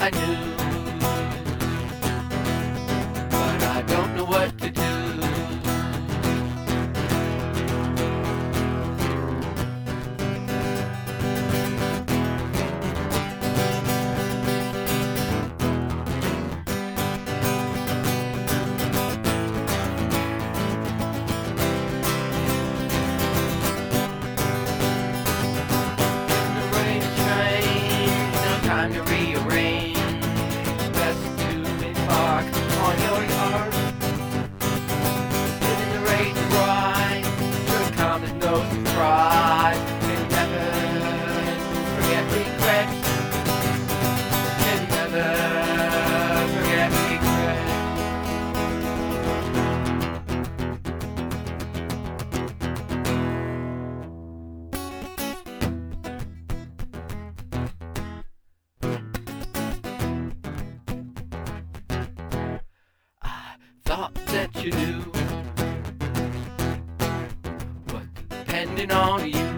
I knew, but I don't know what to do. Time to rearrange, best to embark on your yard. Spinning the rate to ride, should come as no surprise. Can never forget regrets. Can never forget regrets. Thought that you knew, but depending on you,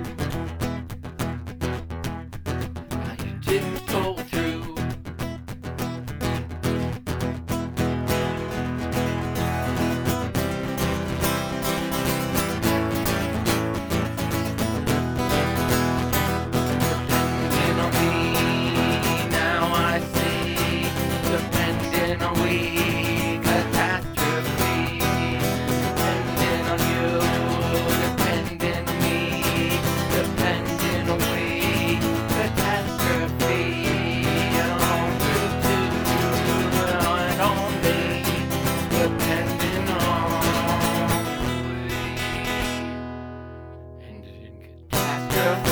now you didn't pull through. Depending on me, now I see, depending on we. Catastrophe.